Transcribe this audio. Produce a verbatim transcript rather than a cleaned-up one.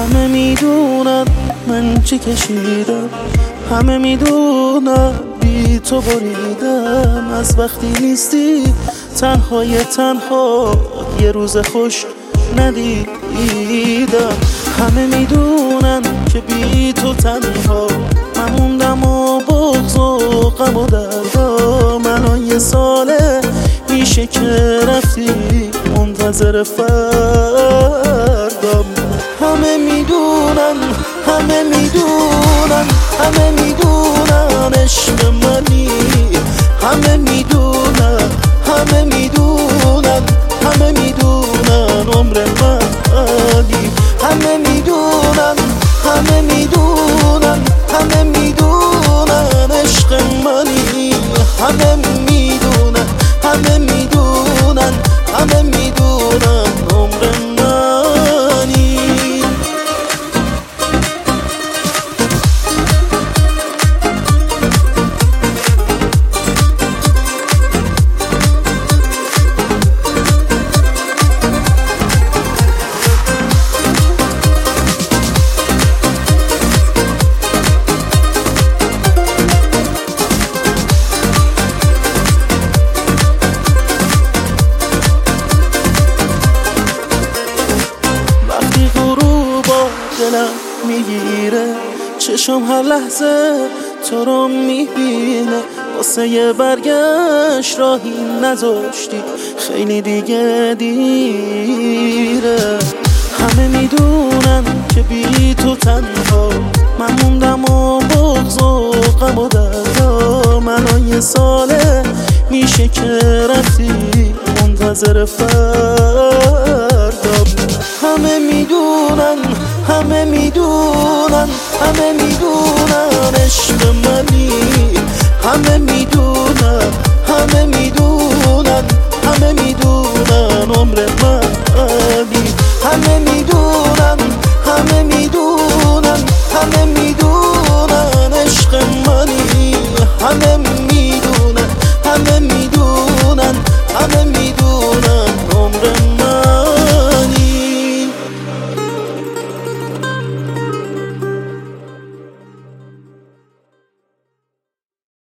همه میدونن من چی کشیدم، همه میدونن بی تو بریدم. از وقتی نیستی تنهای تنها یه روز خوش ندیدم. همه میدونن که بی تو تنها من موندم و بغض و غم و دردام. الان یه ساله میشه که رفتی منتظر فردام. همه میدونن همه میدونن همه میدونن عشق منی، همه میدونن همه میدونن همه میدونن عمر منی، همه میدونن همه میدونن همه میدونن عشق منی، همه میدونن همه میدونن همه میدونن عمر منی. دلم میگیره چشم هر لحظه تو رو میبینه، واسه یه برگشت راهی نذاشتی خیلی دیگه دیره. همه میدونن که بی تو تنها من موندم و بغض و غم و دردام. الان یه ساله میشه که رفتی منتظر فردام. همه میدونن همه میدونن همه میدونن عشق منی، همه میدونن